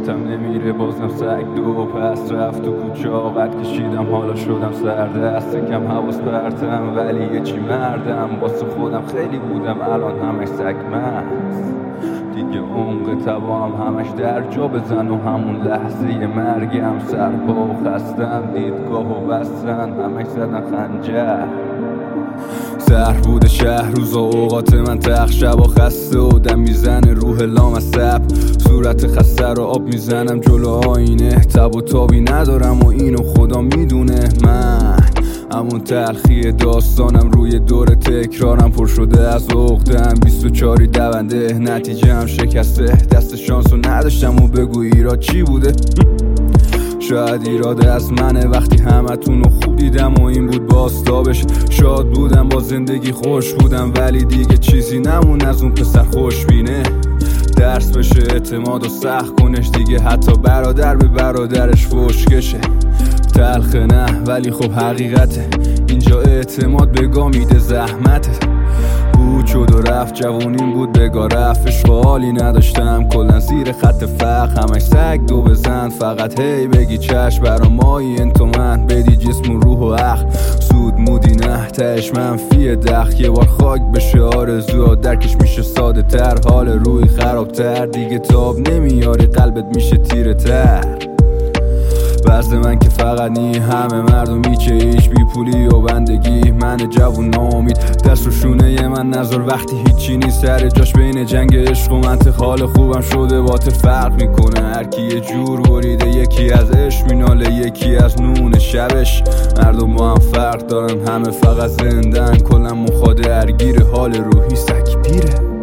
حسرتم نمیره بازم سگ دو پس رفت تو کوچه قد کشیدم حالا شدم سردست کم حواس پرتم ولی یه چی مردم واسه خودم خیلی بودم الان همش سگ مست دیگه عمق توام همش در جا بزن و همون لحظه مرگم سرپا و خستم دیدگاه و بستن همش زدن خنجر سهر بوده شهر روزا اوقات من تخت شبا خسته و دم میزنه روح لامصب صورت خسته رو آب میزنم جلو آینه تب و تابی ندارم و اینو خدا میدونه من همون تلخی داستانم روی دور تکرارم پر شده از عقده‌ام 24 دونده نتیجه هم شکسته دست شانسو نداشتم و بگو ایراد چی بوده شاید ایراده از منه وقتی همتون رو خوب دیدم و این بود باستابش شاد بودم با زندگی خوش بودم ولی دیگه چیزی نمون از اون پسر خوشبینه درس بشه اعتماد و سخت کنش دیگه حتی برادر به برادرش فوشکشه تلخه نه ولی خب حقیقته اینجا اعتماد بگاه میده زحمته بود شد و رفت جوونیم بود بگاه رفت عشق و حالی نداشتم کلن زیر خط فقر همش سگ دو بزن فقط هی بگی چشم برا مایی انتو من بدی جسم و روح و عقل سود مودی نه تهش منفی دخ یه بار خاک بشه آرزوها درکش میشه ساده تر حال روی خرابتر دیگه تاب نمیاری قلبت میشه تیره تر وزد من که فقط نی همه مردم میچه ایش بی پولی و بندگی من جوون ناامید دست رو شونه من نظر وقتی هیچی نیست سر جاش بین جنگ عشق و منطق حال خوبم شده باطل فرق میکنه هرکی یه جور بریده یکی از عشق میناله یکی از نون شبش مردم با هم فرق دارن همه فقط زندن کلن مخاده درگیر حال روحی سگ پیره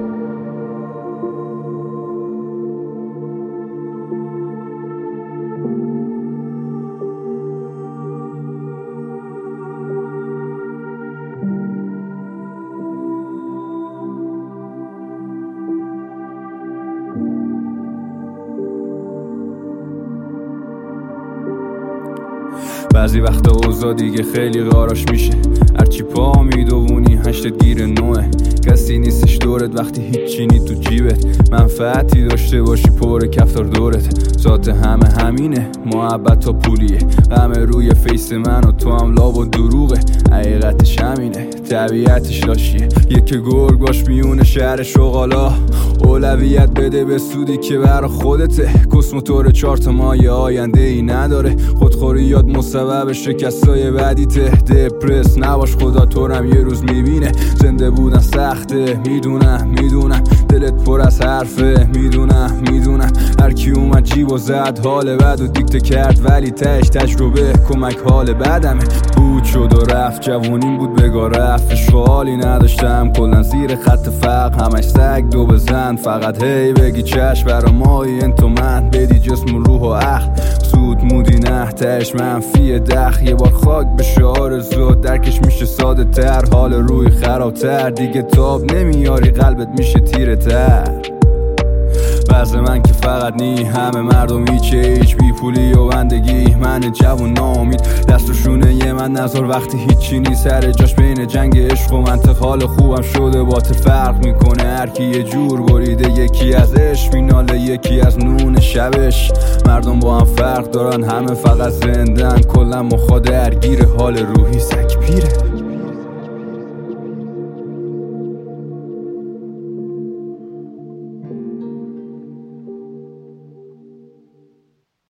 بعضی وقتا اوضاع دیگه خیلی غاراش میشه هرچی پا میدوونی هشتت گیر نوه کسی نیستش دورت وقتی هیچی نی تو جیبت منفعتی داشته باشی پر کفتار دورت ذات همه همینه محبت تا پولیه غم روی فیس من و تو هم لاب و دروغه حقیقتش همینه طبیعتش لاشیه یک گرگ باش میونه شهر شغالا اولویت بده به سودی که برا خودته کسموتور 4 ماه آینده ای نداره خودخوری یاد مسبب شکستای بعدیته دپرس نباش خدا تو رم یه روز میبینه زنده بودن سخته میدونم دلت پر از حرفه میدونم هر کی اومد جیب و زد حال بد و دیکته کرد ولی تش تجربه کمک حال بدمه بود شد و رفت جوونیم بود بگاه رفت عشق و حالی نداشتم کلن زیر خط فقر همش سگ دو بزن فقط هی بگی چشم برا مایی انتو من بدی جسم و روح و عقل سود مودی نه تهش منفی دخ یه بار خاک بشه آرزو درکش میشه ساده تر حال روی خرابتر دیگه تاب نمیاری قلبت میشه تیره تر وزد من که فقط نی همه مردم هیچ بی پولی و بندگی من جوون ناامید دست و شونه من نظر وقتی هیچی نی سر جاش بین جنگ عشق و منطق حال خوبم شده باطل فرق میکنه هرکی یه جور بریده یکی از عشق میناله یکی از نون شبش مردم با هم فرق دارن همه فقط زندن کلن مخاده درگیر حال روحی سگ پیره